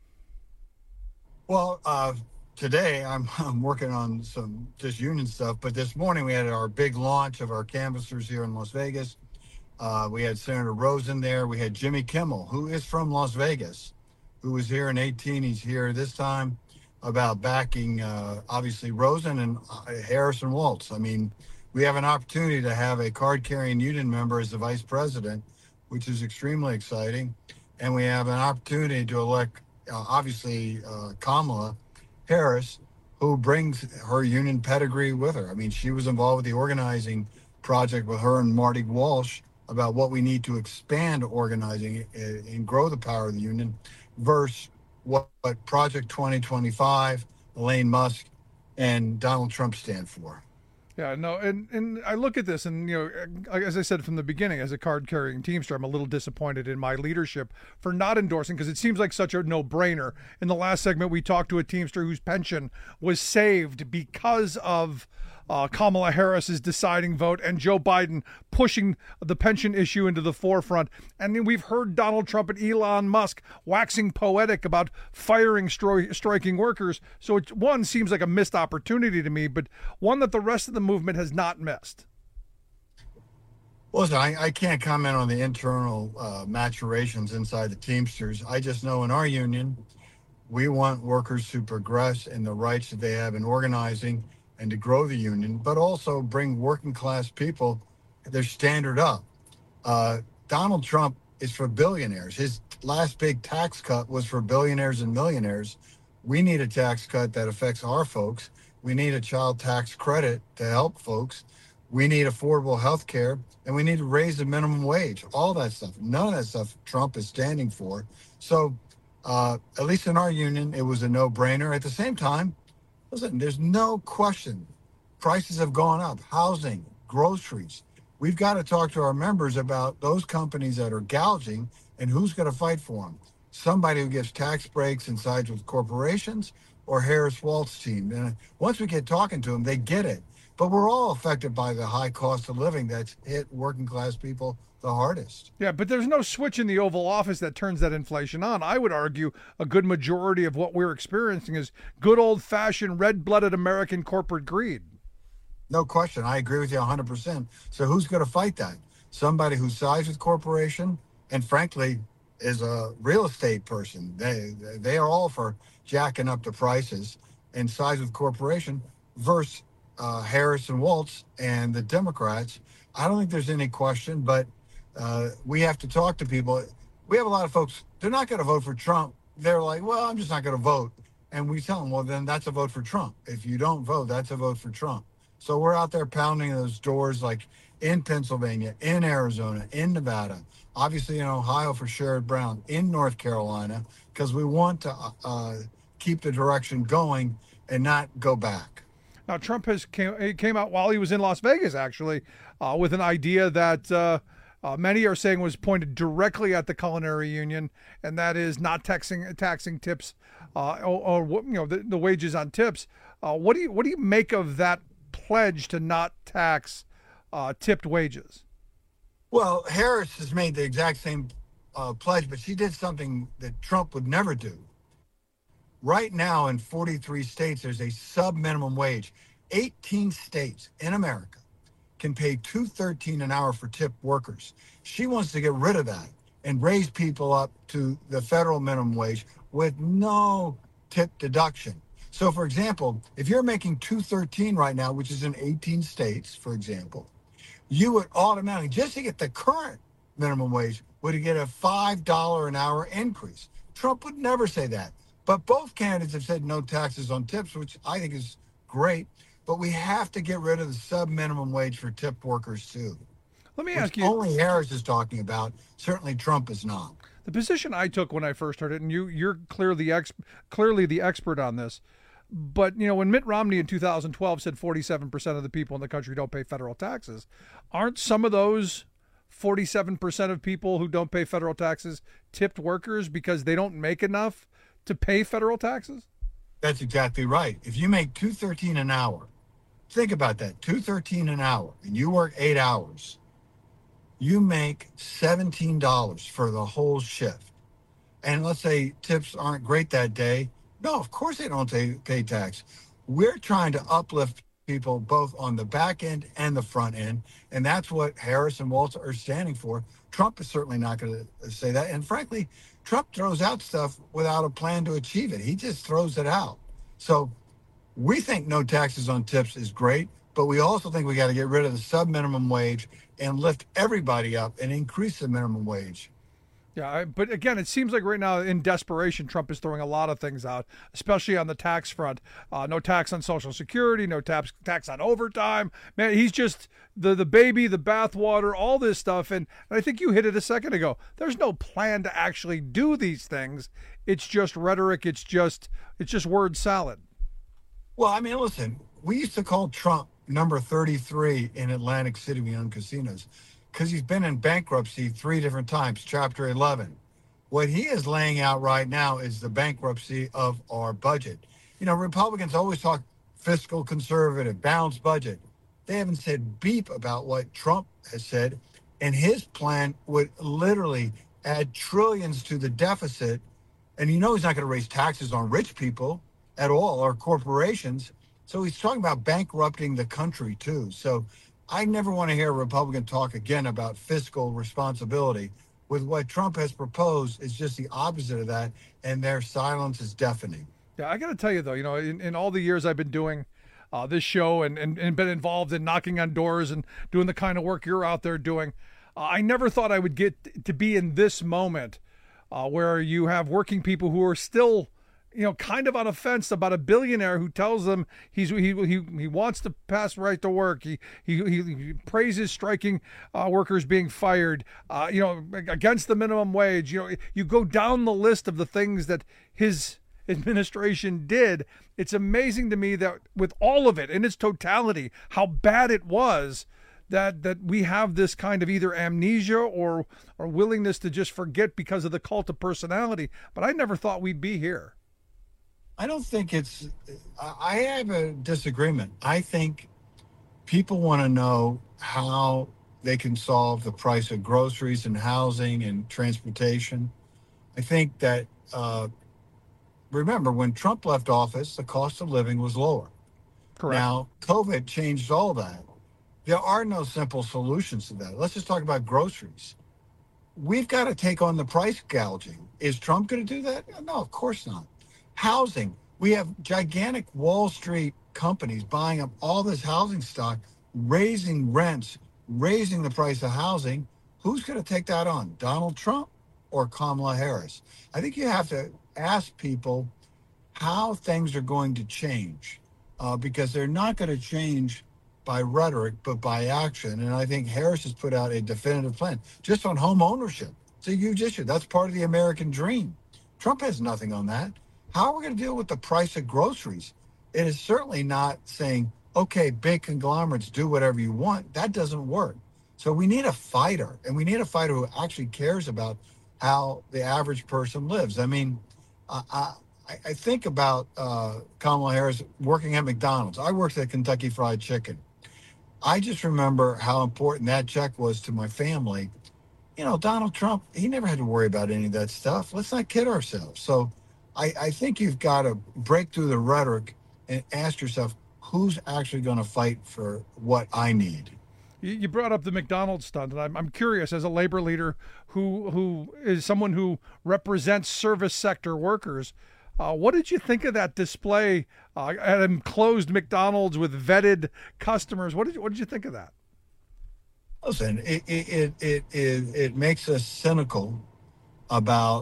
Well, today I'm working on some just union stuff, but this morning we had our big launch of our canvassers here in Las Vegas. We had Senator Rosen there. We had Jimmy Kimmel, who is from Las Vegas, who was here in 2018. He's here this time about backing, obviously, Rosen and Harrison Waltz. I mean, we have an opportunity to have a card-carrying union member as the vice president, which is extremely exciting. And we have an opportunity to elect, obviously, Kamala Harris, who brings her union pedigree with her. I mean, she was involved with the organizing project with her and Marty Walsh about what we need to expand organizing and grow the power of the union versus what Project 2025, Elaine Musk, and Donald Trump stand for. Yeah, no, and I look at this, and as I said from the beginning, as a card-carrying Teamster, I'm a little disappointed in my leadership for not endorsing, because it seems like such a no-brainer. In the last segment, we talked to a Teamster whose pension was saved because of Kamala Harris's deciding vote and Joe Biden pushing the pension issue into the forefront. And then we've heard Donald Trump and Elon Musk waxing poetic about firing striking workers. So one seems like a missed opportunity to me, but one that the rest of the movement has not missed. Listen, I can't comment on the internal maturations inside the Teamsters. I just know in our union, we want workers to progress in the rights that they have in organizing and to grow the union, but also bring working class people their standard up. Donald Trump is for billionaires. His last big tax cut was for billionaires and millionaires. We need a tax cut that affects our folks. We need a child tax credit to help folks. We need affordable health care, and we need to raise the minimum wage, all that stuff. None of that stuff Trump is standing for. So at least in our union, it was a no-brainer. At the same time, listen, there's no question. Prices have gone up, housing, groceries. We've got to talk to our members about those companies that are gouging and who's going to fight for them. Somebody who gives tax breaks and sides with corporations, or Harris Walt's team. And once we get talking to them, they get it. But we're all affected by the high cost of living that's hit working class people the hardest. Yeah, but there's no switch in the Oval Office that turns that inflation on. I would argue a good majority of what we're experiencing is good old-fashioned red-blooded American corporate greed. No question. I agree with you 100%. So who's going to fight that? Somebody who sides with corporation and, frankly, is a real estate person. They are all for jacking up the prices and sides with corporation versus Harris and Waltz and the Democrats. I don't think there's any question, but we have to talk to people. We have a lot of folks, they're not going to vote for Trump. They're like, well, I'm just not going to vote. And we tell them, well, then that's a vote for Trump. If you don't vote, that's a vote for Trump. So we're out there pounding those doors, like in Pennsylvania, in Arizona, in Nevada, obviously in Ohio for Sherrod Brown, in North Carolina, because we want to keep the direction going and not go back. Now, Trump came out while he was in Las Vegas, actually, with an idea that many are saying was pointed directly at the culinary union, and that is not taxing tips or the wages on tips. What do you make of that pledge to not tax tipped wages? Well, Harris has made the exact same pledge, but she did something that Trump would never do. Right now in 43 states, there's a sub-minimum wage. 18 states in America can pay $2.13 an hour for tipped workers. She wants to get rid of that and raise people up to the federal minimum wage with no tip deduction. So, for example, if you're making $2.13 right now, which is in 18 states, for example, you would automatically, just to get the current minimum wage, would get a $5 an hour increase. Trump would never say that. But both candidates have said no taxes on tips, which I think is great. But we have to get rid of the sub-minimum wage for tipped workers, too. Let me ask you. Only Harris is talking about. Certainly Trump is not. The position I took when I first heard it, and you're clearly the expert on this, but when Mitt Romney in 2012 said 47% of the people in the country don't pay federal taxes, aren't some of those 47% of people who don't pay federal taxes tipped workers because they don't make enough to pay federal taxes? That's exactly right. If you make $2.13 an hour, think about that, $2.13 an hour, and you work 8 hours, you make $17 for the whole shift. And let's say tips aren't great that day. No, of course they don't pay tax. We're trying to uplift people both on the back end and the front end, and that's what Harris and Waltz are standing for. Trump is certainly not going to say that. And frankly, Trump throws out stuff without a plan to achieve it. He just throws it out. So we think no taxes on tips is great, but we also think we got to get rid of the sub-minimum wage and lift everybody up and increase the minimum wage. Yeah, but again, it seems like right now in desperation, Trump is throwing a lot of things out, especially on the tax front. No tax on Social Security, no tax on overtime. Man, he's just the baby, the bathwater, all this stuff. And I think you hit it a second ago. There's no plan to actually do these things. It's just rhetoric. It's just word salad. Well, I mean, listen, we used to call Trump number 33 in Atlantic City. We own casinos. Because he's been in bankruptcy 3 different times, Chapter 11. What he is laying out right now is the bankruptcy of our budget. Republicans always talk fiscal conservative, balanced budget. They haven't said beep about what Trump has said. And his plan would literally add trillions to the deficit. And he's not going to raise taxes on rich people at all, or corporations. So he's talking about bankrupting the country too. So I never want to hear a Republican talk again about fiscal responsibility. With what Trump has proposed, it's just the opposite of that, and their silence is deafening. Yeah, I got to tell you, though, in all the years I've been doing this show and been involved in knocking on doors and doing the kind of work you're out there doing, I never thought I would get to be in this moment where you have working people who are still kind of on a fence about a billionaire who tells them he wants to pass right to work. He praises striking workers being fired, against the minimum wage. You go down the list of the things that his administration did. It's amazing to me that with all of it in its totality, how bad it was, that we have this kind of either amnesia or willingness to just forget because of the cult of personality. But I never thought we'd be here. I don't think I have a disagreement. I think people want to know how they can solve the price of groceries and housing and transportation. I think that, remember, when Trump left office, the cost of living was lower. Correct. Now, COVID changed all that. There are no simple solutions to that. Let's just talk about groceries. We've got to take on the price gouging. Is Trump going to do that? No, of course not. Housing. We have gigantic Wall Street companies buying up all this housing stock, raising rents, raising the price of housing. Who's going to take that on? Donald Trump or Kamala Harris? I think you have to ask people how things are going to change because they're not going to change by rhetoric, but by action. And I think Harris has put out a definitive plan just on home ownership. It's a huge issue. That's part of the American dream. Trump has nothing on that. How are we going to deal with the price of groceries? It is certainly not saying, okay, big conglomerates, do whatever you want. That doesn't work. So we need a fighter, and we need a fighter who actually cares about how the average person lives. I mean, I think about Kamala Harris working at McDonald's. I worked at Kentucky Fried Chicken. I just remember how important that check was to my family. Donald Trump, he never had to worry about any of that stuff. Let's not kid ourselves. So I think you've got to break through the rhetoric and ask yourself, who's actually going to fight for what I need? You brought up the McDonald's stunt, and I'm curious, as a labor leader who is someone who represents service sector workers, what did you think of that display at a closed McDonald's with vetted customers? What did you think of that? Listen, it makes us cynical about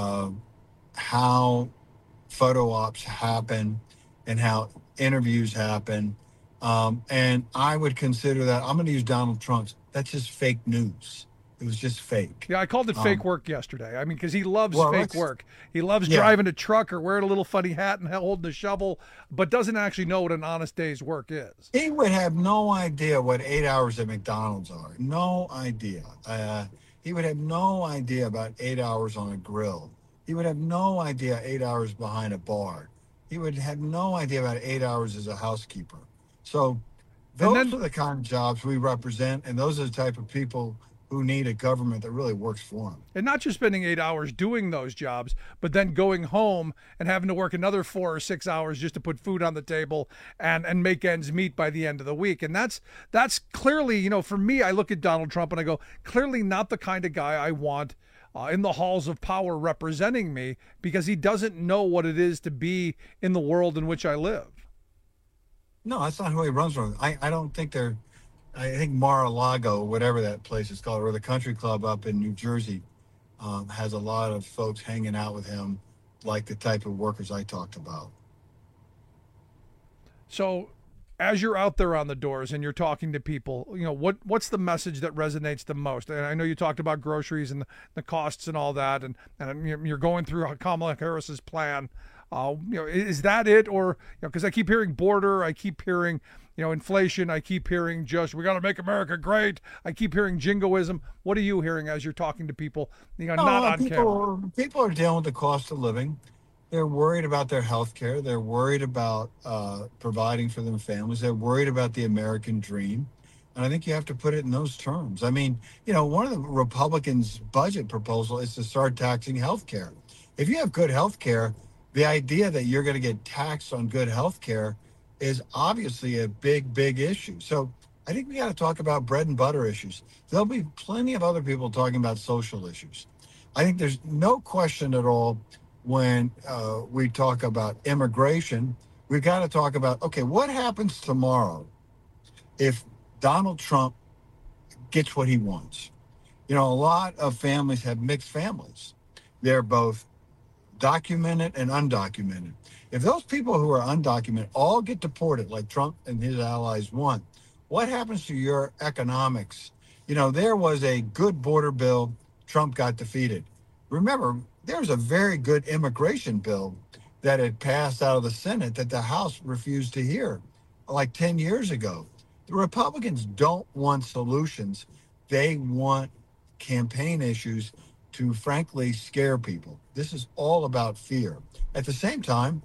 how photo ops happen and how interviews happen. And I would consider that, I'm going to use Donald Trump's, that's just fake news. It was just fake. Yeah, I called it fake work yesterday. I mean, because he loves fake work. He loves driving a truck or wearing a little funny hat and holding a shovel, but doesn't actually know what an honest day's work is. He would have no idea what 8 hours at McDonald's are. No idea. He would have no idea about 8 hours on a grill. He would have no idea 8 hours behind a bar. He would have no idea about 8 hours as a housekeeper. So those are the kind of jobs we represent, and those are the type of people who need a government that really works for them. And not just spending 8 hours doing those jobs, but then going home and having to work another 4 or 6 hours just to put food on the table and make ends meet by the end of the week. And that's clearly, for me, I look at Donald Trump and I go, clearly not the kind of guy I want in the halls of power representing me, because he doesn't know what it is to be in the world in which I live. No, that's not who he runs from. I don't think I think Mar-a-Lago, whatever that place is called, or the country club up in New Jersey, has a lot of folks hanging out with him, like the type of workers I talked about. So as you're out there on the doors and you're talking to people, what's the message that resonates the most? And I know you talked about groceries and the costs and all that, and you're going through Kamala Harris's plan. Is that it? Or, because I keep hearing border, I keep hearing, inflation, I keep hearing just, we got to make America great. I keep hearing jingoism. What are you hearing as you're talking to people, not on camera? People are dealing with the cost of living. They're worried about their health care. They're worried about providing for their families. They're worried about the American dream. And I think you have to put it in those terms. I mean, one of the Republicans' budget proposal is to start taxing health care. If you have good health care, the idea that you're going to get taxed on good health care is obviously a big, big issue. So I think we got to talk about bread and butter issues. There'll be plenty of other people talking about social issues. I think there's no question at all when we talk about immigration, we've got to talk about, okay, what happens tomorrow if Donald Trump gets what he wants? A lot of families have mixed families. They're both documented and undocumented. If those people who are undocumented all get deported like Trump and his allies want, what happens to your economics? There was a good border bill. Trump got defeated. Remember, there was a very good immigration bill that had passed out of the Senate that the House refused to hear like 10 years ago. The Republicans don't want solutions. They want campaign issues to, frankly, scare people. This is all about fear. At the same time,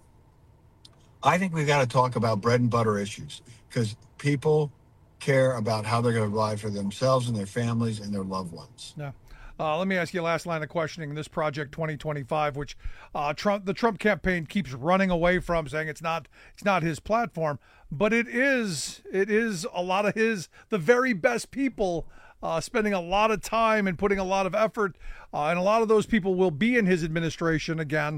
I think we've got to talk about bread and butter issues because people care about how they're going to provide for themselves and their families and their loved ones. Yeah. Let me ask you a last line of questioning. This Project 2025, which the Trump campaign keeps running away from, saying it's not his platform, but it is a lot of the very best people spending a lot of time and putting a lot of effort, and a lot of those people will be in his administration again.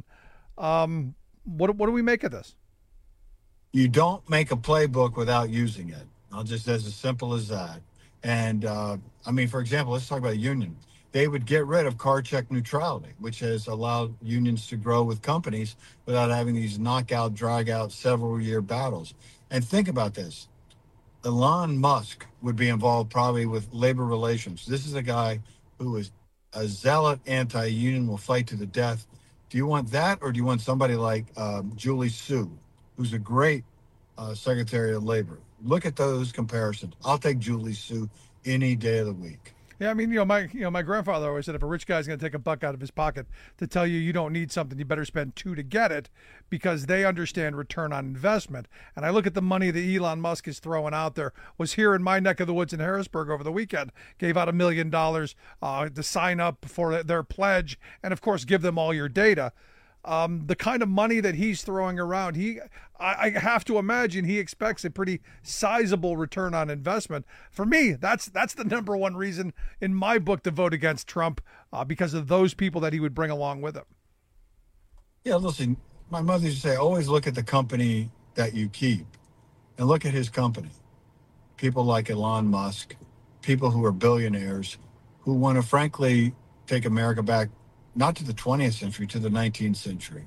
What do we make of this? You don't make a playbook without using it. Just as simple as that. And for example, let's talk about a union. They would get rid of car check neutrality, which has allowed unions to grow with companies without having these knockout, drag out, several year battles. And think about this. Elon Musk would be involved probably with labor relations. This is a guy who is a zealot anti-union, will fight to the death. Do you want that, or do you want somebody like Julie Su, who's a great Secretary of Labor? Look at those comparisons. I'll take Julie Su any day of the week. Yeah, my grandfather always said if a rich guy's going to take a buck out of his pocket to tell you don't need something, you better spend two to get it, because they understand return on investment. And I look at the money that Elon Musk is throwing out there. Was here in my neck of the woods in Harrisburg over the weekend, gave out $1 million to sign up for their pledge, and of course give them all your data. The kind of money that he's throwing around, I have to imagine he expects a pretty sizable return on investment. For me, that's the number one reason in my book to vote against Trump, because of those people that he would bring along with him. Yeah, listen, my mother used to say, always look at the company that you keep, and look at his company. People like Elon Musk, people who are billionaires, who want to frankly take America back not to the 20th century, to the 19th century.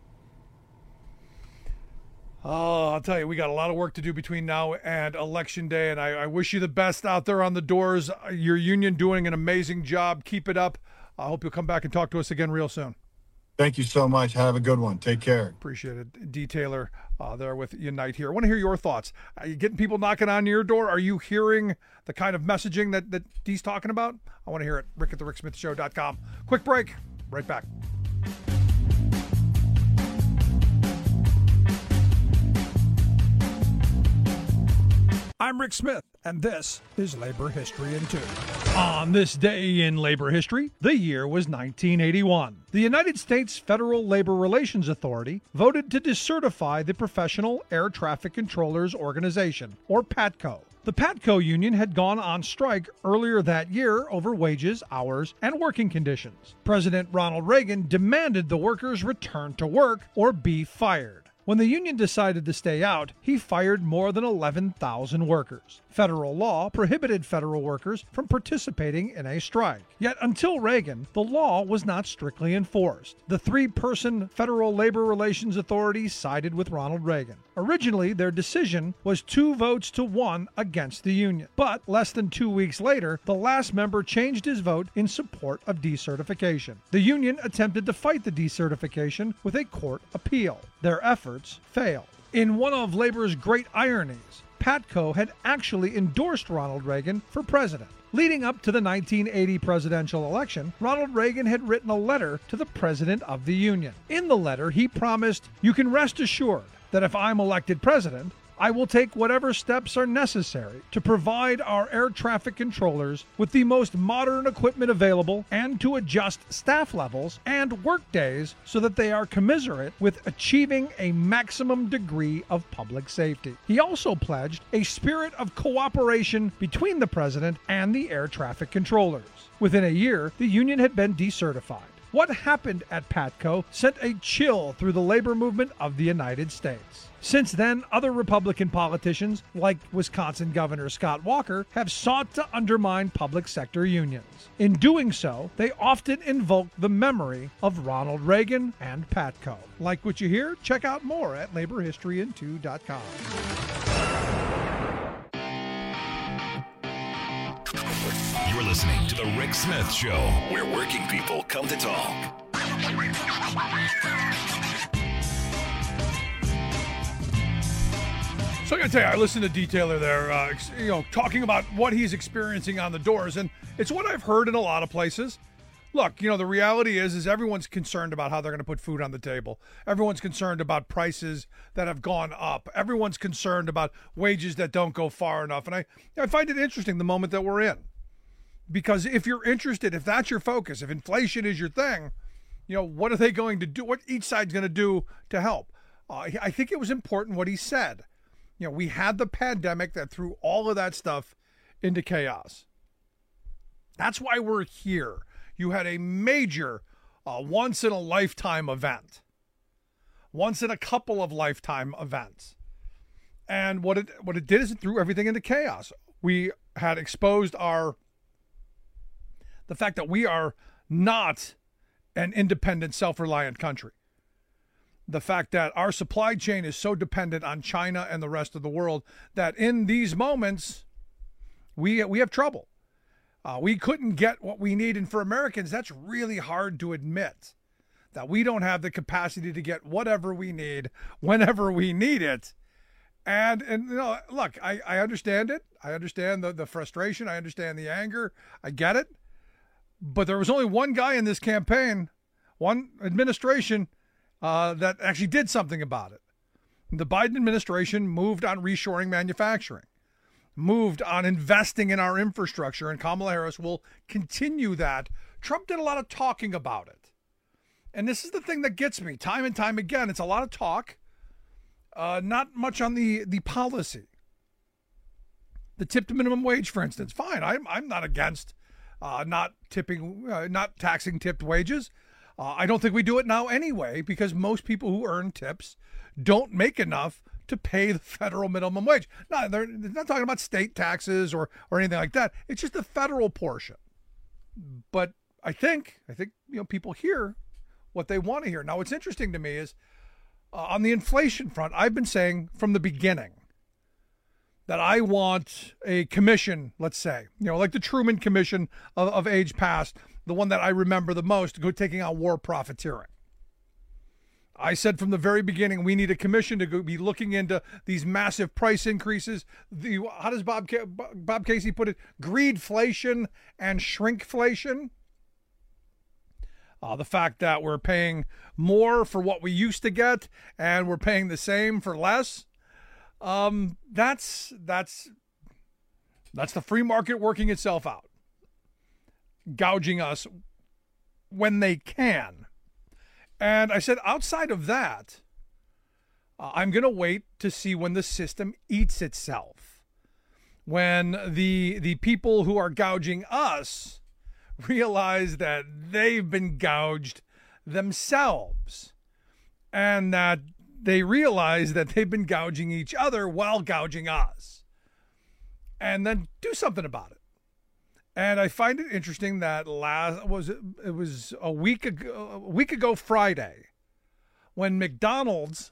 Oh, I'll tell you, we got a lot of work to do between now and Election Day, and I wish you the best out there on the doors. Your union doing an amazing job. Keep it up. I hope you'll come back and talk to us again real soon. Thank you so much. Have a good one. Take care. Appreciate it. D-Taylor there with Unite here. I want to hear your thoughts. Are you getting people knocking on your door? Are you hearing the kind of messaging that Dee's talking about? I want to hear it. Rick at thericksmithshow.com. Quick break. Right back. I'm Rick Smith, and this is Labor History in 2. On this day in labor history, the year was 1981. The United States Federal Labor Relations Authority voted to decertify the Professional Air Traffic Controllers Organization, or PATCO. The PATCO union had gone on strike earlier that year over wages, hours, and working conditions. President Ronald Reagan demanded the workers return to work or be fired. When the union decided to stay out, he fired more than 11,000 workers. Federal law prohibited federal workers from participating in a strike. Yet until Reagan, the law was not strictly enforced. The three-person Federal Labor Relations Authority sided with Ronald Reagan. Originally, their decision was 2 votes to 1 against the union. But less than 2 weeks later, the last member changed his vote in support of decertification. The union attempted to fight the decertification with a court appeal. Their efforts failed. In one of labor's great ironies, PATCO had actually endorsed Ronald Reagan for president. Leading up to the 1980 presidential election, Ronald Reagan had written a letter to the President of the Union. In the letter, he promised, "You can rest assured that if I'm elected president, I will take whatever steps are necessary to provide our air traffic controllers with the most modern equipment available and to adjust staff levels and work days so that they are commensurate with achieving a maximum degree of public safety." He also pledged a spirit of cooperation between the president and the air traffic controllers. Within a year, the union had been decertified. What happened at PATCO sent a chill through the labor movement of the United States. Since then, other Republican politicians, like Wisconsin Governor Scott Walker, have sought to undermine public sector unions. In doing so, they often invoke the memory of Ronald Reagan and PATCO. Like what you hear? Check out more at laborhistoryin2.com. You're listening to The Rick Smith Show, where working people come to talk. So I got to tell you, I listened to Detailer there, talking about what he's experiencing on the doors, and it's what I've heard in a lot of places. Look, the reality is everyone's concerned about how they're going to put food on the table. Everyone's concerned about prices that have gone up. Everyone's concerned about wages that don't go far enough, and I find it interesting the moment that we're in. Because if you're interested, if that's your focus, if inflation is your thing, what are they going to do? What each side's going to do to help? I think it was important what he said. We had the pandemic that threw all of that stuff into chaos. That's why we're here. You had a major once-in-a-lifetime event. Once in a couple of lifetime events. And what it did is it threw everything into chaos. We had exposed the fact that we are not an independent, self-reliant country. The fact that our supply chain is so dependent on China and the rest of the world that in these moments, we have trouble. We couldn't get what we need. And for Americans, that's really hard to admit, that we don't have the capacity to get whatever we need whenever we need it. And look, I understand it. I understand the frustration. I understand the anger. I get it. But there was only one guy in this campaign, one administration, that actually did something about it. The Biden administration moved on reshoring manufacturing, moved on investing in our infrastructure, and Kamala Harris will continue that. Trump did a lot of talking about it. And this is the thing that gets me time and time again. It's a lot of talk, not much on the policy. The tipped minimum wage, for instance, fine. I'm not against not taxing tipped wages. I don't think we do it now anyway, because most people who earn tips don't make enough to pay the federal minimum wage. No, they're not talking about state taxes or anything like that. It's just the federal portion. But I think people hear what they want to hear. Now, what's interesting to me is on the inflation front, I've been saying from the beginning that I want a commission, let's say, like the Truman Commission of age past, the one that I remember the most, taking on war profiteering. I said from the very beginning, we need a commission to be looking into these massive price increases. How does Bob Casey put it? Greedflation and shrinkflation. The fact that we're paying more for what we used to get and we're paying the same for less. That's the free market working itself out, gouging us when they can. And I said, outside of that, I'm going to wait to see when the system eats itself, when the people who are gouging us realize that they've been gouged themselves, and that they realize that they've been gouging each other while gouging us, and then do something about it. And I find it interesting that it was a week ago Friday, when McDonald's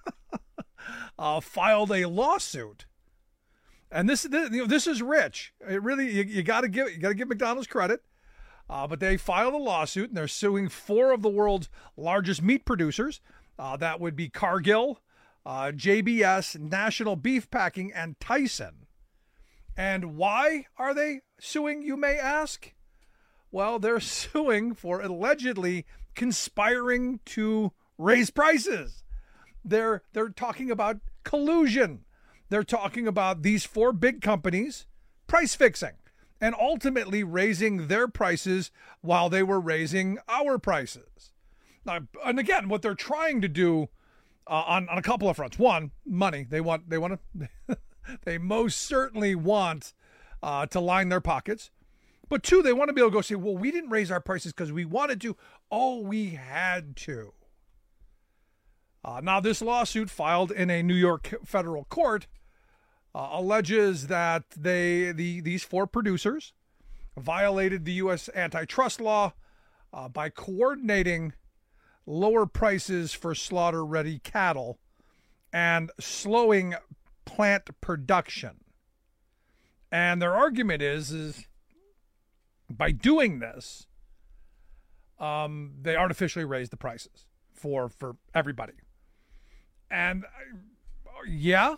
filed a lawsuit. And this is rich. It really, you got to give McDonald's credit. But they filed a lawsuit, and they're suing 4 of the world's largest meat producers. That would be Cargill, JBS, National Beef Packing, and Tyson. And why are they suing, you may ask? Well, they're suing for allegedly conspiring to raise prices. They're talking about collusion. They're talking about these 4 big companies price fixing and ultimately raising their prices while they were raising our prices. Now, and again, what they're trying to do on a couple of fronts. One, money. They want to they most certainly want to line their pockets. But 2, they want to be able to go say, well, we didn't raise our prices because we wanted to. Oh, we had to. Now, this lawsuit filed in a New York federal court alleges that these 4 producers violated the U.S. antitrust law by coordinating lower prices for slaughter-ready cattle and slowing plant production. And their argument is by doing this, they artificially raised the prices for everybody. And yeah.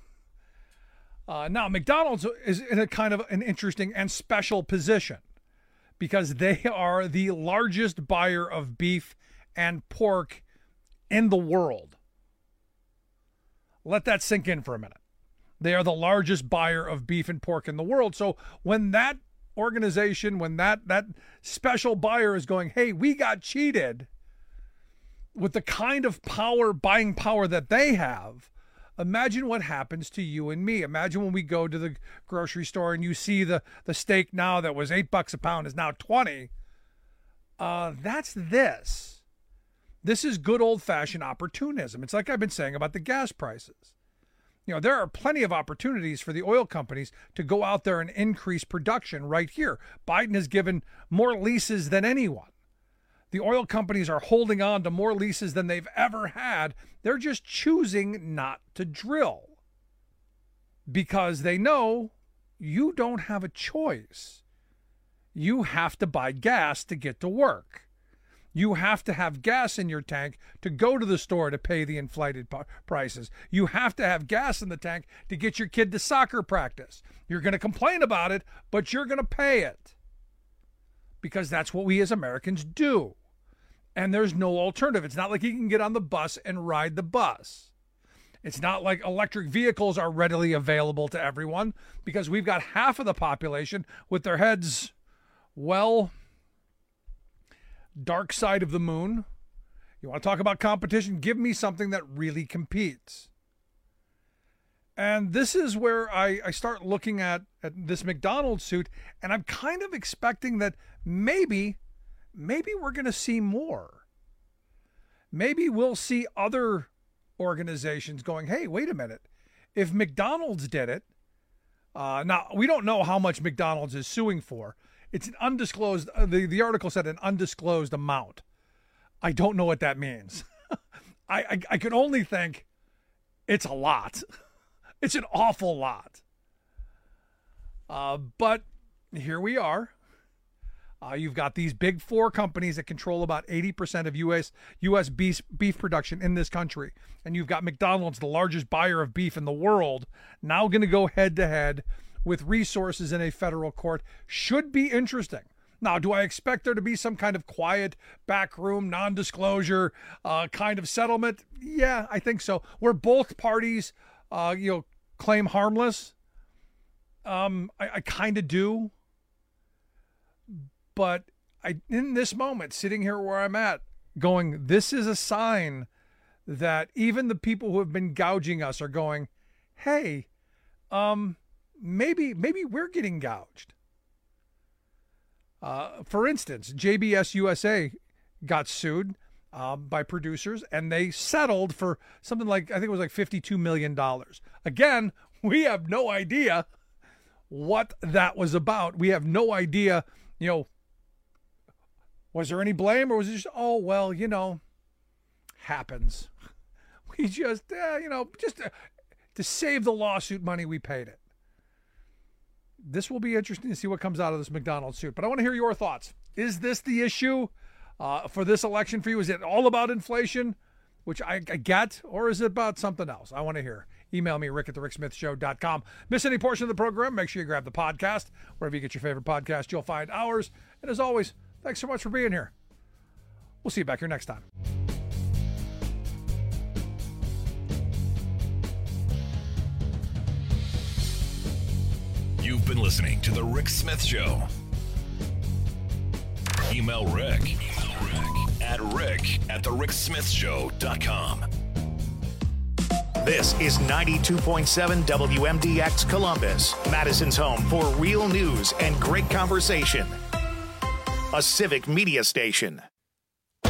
Now, McDonald's is in a kind of an interesting and special position because they are the largest buyer of beef and pork in the world. Let that sink in for a minute. They are the largest buyer of beef and pork in the world. So when that organization, when that special buyer is going, hey, we got cheated with the kind of buying power that they have, imagine what happens to you and me. Imagine when we go to the grocery store and you see the steak now that was $8 a pound is now $20. That's this. This is good old-fashioned opportunism. It's like I've been saying about the gas prices. You know, there are plenty of opportunities for the oil companies to go out there and increase production right here. Biden has given more leases than anyone. The oil companies are holding on to more leases than they've ever had. They're just choosing not to drill because they know you don't have a choice. You have to buy gas to get to work. You have to have gas in your tank to go to the store to pay the inflated prices. You have to have gas in the tank to get your kid to soccer practice. You're going to complain about it, but you're going to pay it because that's what we as Americans do. And there's no alternative. It's not like you can get on the bus and ride the bus. It's not like electric vehicles are readily available to everyone because we've got half of the population with their heads, well, dark side of the moon. You want to talk about competition? Give me something that really competes. And this is where I start looking at this McDonald's suit, and I'm kind of expecting that maybe we're going to see more. Maybe we'll see other organizations going, hey, wait a minute. If McDonald's did it, now we don't know how much McDonald's is suing for. It's an undisclosed, the article said an undisclosed amount. I don't know what that means. I can only think it's a lot. It's an awful lot. But here we are. You've got these big 4 companies that control about 80% of U.S. beef production in this country. And you've got McDonald's, the largest buyer of beef in the world, now going to go head-to-head with resources in a federal court. Should be interesting. Now, do I expect there to be some kind of quiet, backroom, non-disclosure kind of settlement? Yeah, I think so. Where both parties, claim harmless. I kind of do. But in this moment, sitting here where I'm at, going, this is a sign that even the people who have been gouging us are going, hey, maybe we're getting gouged. For instance, JBS USA got sued by producers, and they settled for something like, I think it was like $52 million. Again, we have no idea what that was about. We have no idea, was there any blame, or was it just, oh, well, happens. We just, just to save the lawsuit money, we paid it. This will be interesting to see what comes out of this McDonald's suit. But I want to hear your thoughts. Is this the issue for this election for you? Is it all about inflation, which I get, or is it about something else? I want to hear. Email me, rick@thericksmithshow.com. Miss any portion of the program, make sure you grab the podcast. Wherever you get your favorite podcast, you'll find ours. And as always, thanks so much for being here. We'll see you back here next time. You've been listening to The Rick Smith Show. Email Rick at rick@thericksmithshow.com. This is 92.7 WMDX Columbus, Madison's home for real news and great conversation. A Civic Media station.